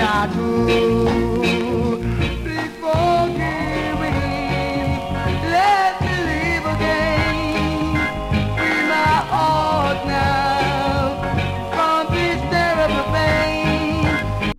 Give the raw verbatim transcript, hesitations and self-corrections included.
I do. Please forgive me, let me live again. Free my heart now from this terrible pain.